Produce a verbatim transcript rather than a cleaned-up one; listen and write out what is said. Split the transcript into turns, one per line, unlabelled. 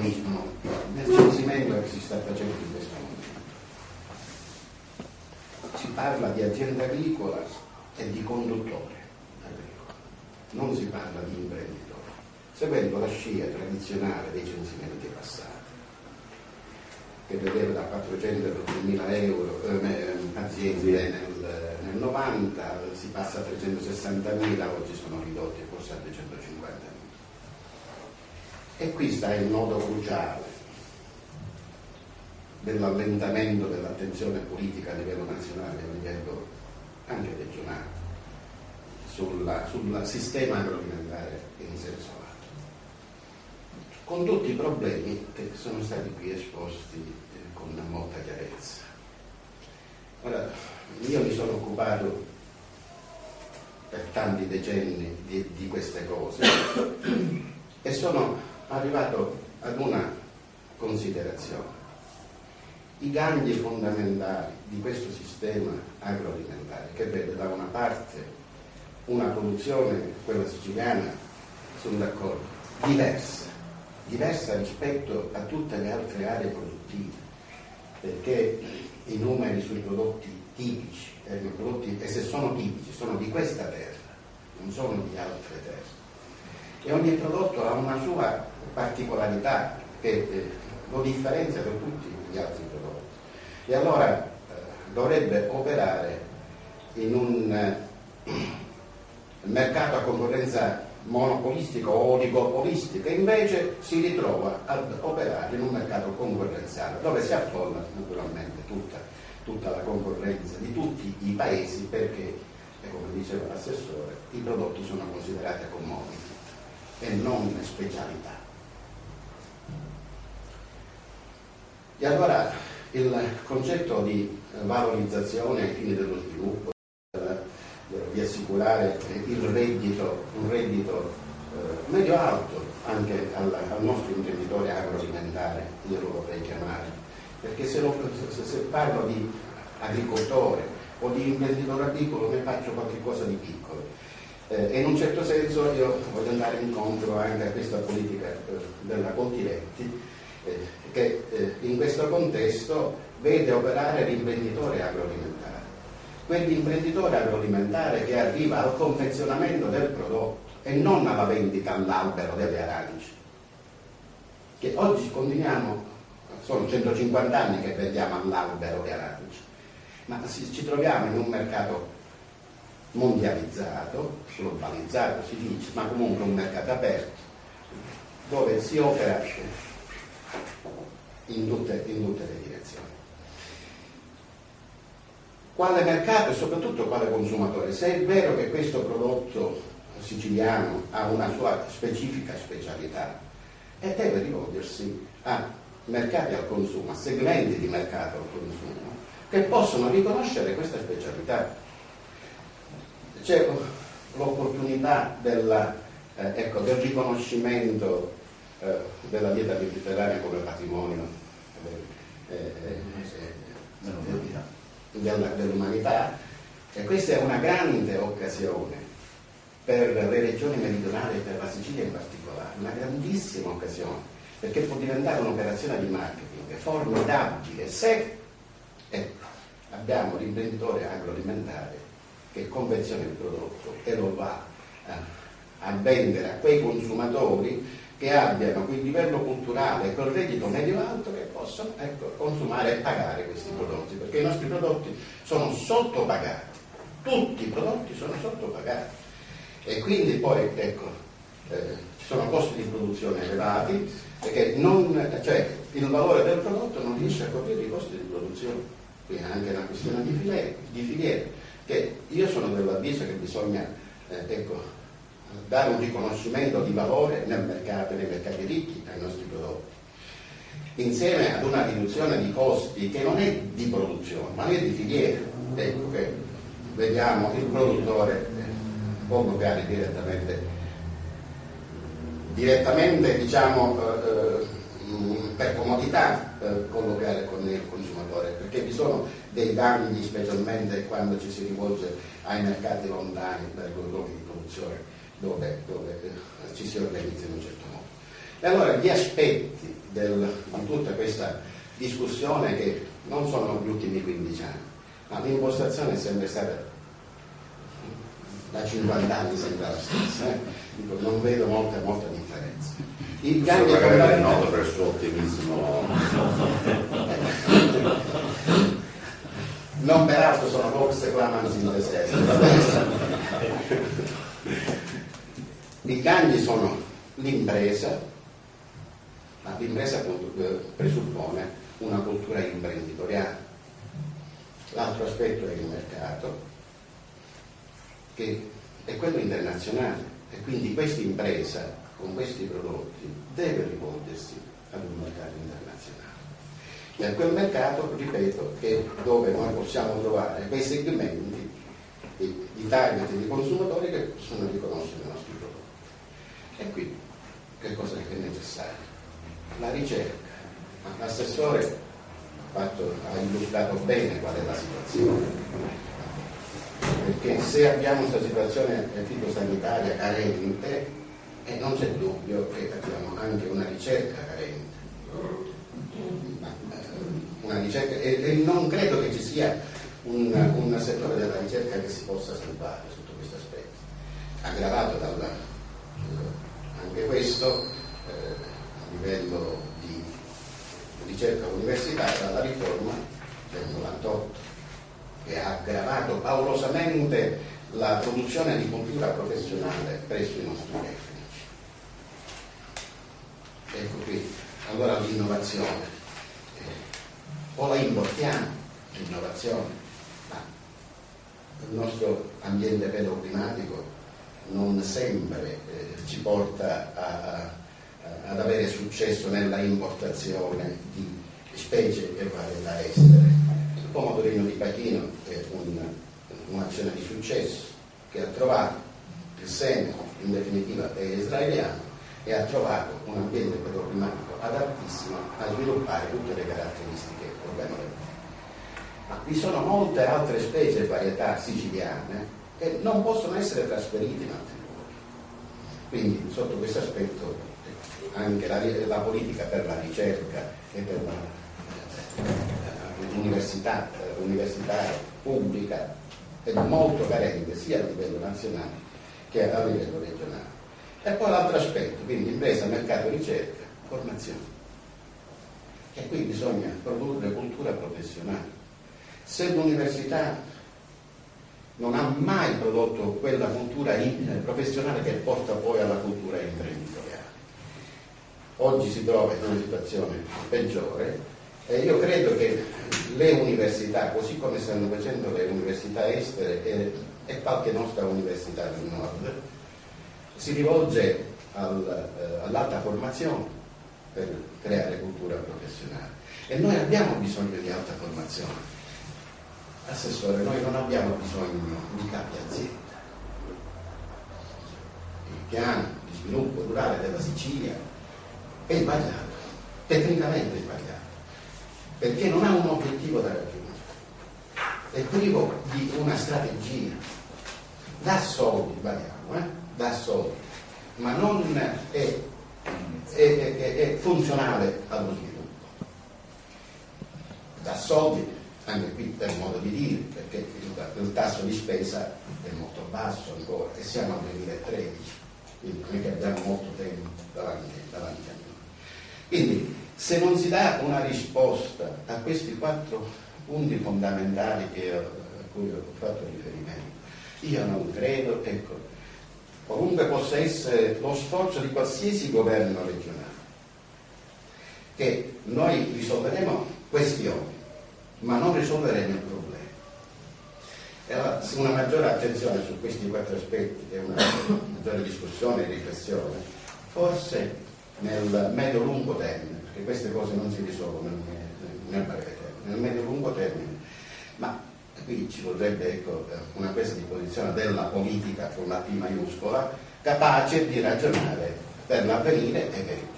egoismo nel censimento che si sta facendo in questo momento. Si parla di azienda agricola e di conduttore agricolo, non si parla di imprenditore, seguendo la scia tradizionale dei censimenti passati, che vedeva da quattrocentomila euro eh, aziende nel, nel novanta, si passa a trecentosessantamila, oggi sono ridotti forse a duecentocinquantamila. E qui sta il nodo cruciale dell'allentamento dell'attenzione politica a livello nazionale e a livello anche regionale sulla, sul sistema agroalimentare in senso lato, con tutti i problemi che sono stati qui esposti eh, con molta chiarezza. Ora, io mi sono occupato per tanti decenni di, di queste cose e sono arrivato ad una considerazione. I gangli fondamentali di questo sistema agroalimentare, che vede da una parte una produzione, quella siciliana, sono d'accordo, diversa, diversa rispetto a tutte le altre aree produttive, perché i numeri sui prodotti tipici, eh, i prodotti, e se sono tipici, sono di questa terra, non sono di altre terre. E ogni prodotto ha una sua particolarità che eh, lo differenzia da tutti gli altri prodotti. E allora eh, dovrebbe operare in un eh, mercato a concorrenza monopolistica o oligopolistica, e invece si ritrova ad operare in un mercato concorrenziale dove si affolla naturalmente tutta, tutta la concorrenza di tutti i paesi, perché, e come diceva l'assessore, i prodotti sono considerati commodity e non specialità. E allora il concetto di valorizzazione ai fini dello sviluppo, di assicurare il reddito, un reddito eh, medio-alto anche al, al nostro imprenditore agroalimentare, io lo vorrei chiamare, perché se, lo, se, se parlo di agricoltore o di imprenditore agricolo ne faccio qualcosa di piccolo, eh, e in un certo senso io voglio andare incontro anche a questa politica eh, della Coldiretti, eh, che eh, in questo contesto vede operare l'imprenditore agroalimentare, quell'imprenditore agroalimentare che arriva al confezionamento del prodotto e non alla vendita all'albero delle arance, che oggi continuiamo, sono centocinquanta anni che vendiamo all'albero le arance, ma ci troviamo in un mercato mondializzato, globalizzato si dice, ma comunque un mercato aperto, dove si opera in tutte, in tutte le direzioni. Quale mercato e soprattutto quale consumatore? Se è vero che questo prodotto siciliano ha una sua specifica specialità e deve rivolgersi a mercati al consumo, a segmenti di mercato al consumo che possono riconoscere questa specialità. C'è l'opportunità della, eh, ecco, del riconoscimento eh, della dieta mediterranea come patrimonio eh, eh, eh, dell'umanità, e questa è una grande occasione per le regioni meridionali e per la Sicilia in particolare, una grandissima occasione, perché può diventare un'operazione di marketing formidabile se ecco, abbiamo l'imprenditore agroalimentare che confeziona il prodotto e lo va a, a vendere a quei consumatori che abbiano quel livello culturale e quel reddito medio-alto che possono ecco, consumare e pagare questi prodotti, perché i nostri prodotti sono sottopagati, tutti i prodotti sono sottopagati, e quindi poi ecco, eh, ci sono costi di produzione elevati, perché non, cioè, il valore del prodotto non riesce a coprire i costi di produzione, quindi è anche una questione di filiere, di filiere che io sono dell'avviso che bisogna eh, ecco, dare un riconoscimento di valore nel mercato, nei mercati ricchi ai nostri prodotti, insieme ad una riduzione di costi che non è di produzione ma è di filiera. Ecco che vediamo il produttore può pagare direttamente direttamente diciamo eh, per comodità eh, colloquiare con il consumatore, perché vi sono dei danni specialmente quando ci si rivolge ai mercati lontani dai luoghi di produzione dove, dove eh, ci si organizza in un certo modo. E allora gli aspetti del, di tutta questa discussione, che non sono gli ultimi quindici anni, ma l'impostazione è sempre stata da cinquanta anni, sembra la stessa, eh? Dico, non vedo molta, molta differenza. Il
Questo magari è noto per il suo ottimismo.
Non peraltro sono vox clamans in deserto. I Gandhi sono l'impresa, ma l'impresa presuppone una cultura imprenditoriale. L'altro aspetto è il mercato, che è quello internazionale, e quindi questa impresa con questi prodotti deve rivolgersi ad un mercato internazionale. E a quel mercato, ripeto, che dove noi possiamo trovare quei segmenti di, di target di consumatori che possono riconoscere i nostri prodotti. E qui che cosa è necessario? La ricerca. L'assessore ha, fatto, ha illustrato bene qual è la situazione, perché se abbiamo questa situazione fitosanitaria carente, eh, non c'è dubbio che abbiamo anche una ricerca carente. Una ricerca, e, e non credo che ci sia un, un settore della ricerca che si possa salvare sotto questo aspetto, aggravato dalla, anche questo eh, a livello di ricerca universitaria dalla riforma del novantotto, che ha aggravato paurosamente la produzione di cultura professionale presso i nostri tecnici. Ecco qui, allora l'innovazione. O la importiamo, l'innovazione, ma il nostro ambiente pedoclimatico non sempre eh, ci porta a, a, ad avere successo nella importazione di specie e varietà estere. Il pomodorino di Pachino è un, un'azione di successo che ha trovato il seme, in definitiva è israeliano, e ha trovato un ambiente pedoclimatico adattissimo a sviluppare tutte le caratteristiche organolettiche. Ma vi sono molte altre specie e varietà siciliane che non possono essere trasferite in altri luoghi. Quindi sotto questo aspetto anche la, la politica per la ricerca e per l'università universitaria pubblica è molto carente sia a livello nazionale che a livello regionale. E poi l'altro aspetto, quindi impresa, mercato, ricerca, formazione. E qui bisogna produrre cultura professionale. Se l'università non ha mai prodotto quella cultura professionale che porta poi alla cultura imprenditoriale, oggi si trova in una situazione peggiore, e io credo che le università, così come stanno facendo le università estere e, e qualche nostra università del nord, si rivolge al, eh, all'alta formazione per creare cultura professionale, e noi abbiamo bisogno di alta formazione. Assessore, noi non abbiamo bisogno di capi azienda. Il piano di sviluppo rurale della Sicilia è sbagliato, tecnicamente è sbagliato, perché non ha un obiettivo da raggiungere, è privo di una strategia. Dà soldi, sbagliamo, eh? dà soldi, ma non è, è, è, è funzionale allo sviluppo. Dà soldi, anche qui per modo di dire, perché il, il tasso di spesa è molto basso ancora e siamo al duemilatredici, quindi non è che abbiamo molto tempo davanti, davanti a noi. Quindi se non si dà una risposta a questi quattro punti fondamentali che, a cui ho fatto riferimento, io non credo, ecco, comunque possa essere lo sforzo di qualsiasi governo regionale, che noi risolveremo questioni, ma non risolveremo il problema. E allora, una maggiore attenzione su questi quattro aspetti e una maggiore discussione e riflessione, forse nel medio-lungo termine, perché queste cose non si risolvono nel, nel breve termine, nel medio-lungo termine, ma qui ci vorrebbe, ecco, una presa di posizione della politica con la P maiuscola, capace di ragionare per l'avvenire e per il